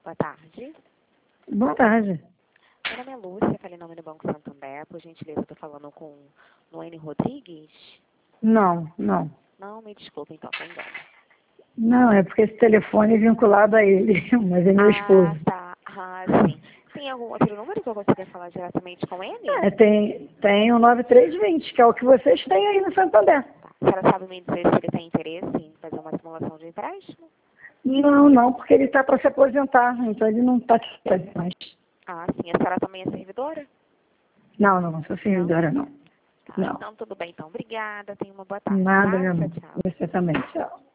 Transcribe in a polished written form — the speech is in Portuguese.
Boa tarde. Boa tarde. Meu nome é Lúcia, falei em nome do Banco Santander. Por gentileza, eu estou falando com Noene Rodrigues? Não. Não, me desculpe, então, foi engano. Não, é porque esse telefone é vinculado a ele, mas é meu esposo. Tá. Sim. Tem algum outro número que eu consiga falar diretamente com ele? Tem o 9320, que é o que vocês têm aí no Santander. Tá. A senhora sabe me dizer se ele tem interesse em fazer uma simulação de empréstimo? Não, porque ele está para se aposentar, então ele não está mais. Sim. A senhora também é servidora? Não sou servidora, não. Tá. Não. Então, tudo bem. Então, obrigada. Tenha uma boa tarde, Nada, tá? meu amor. Tchau, tchau. Você também, tchau.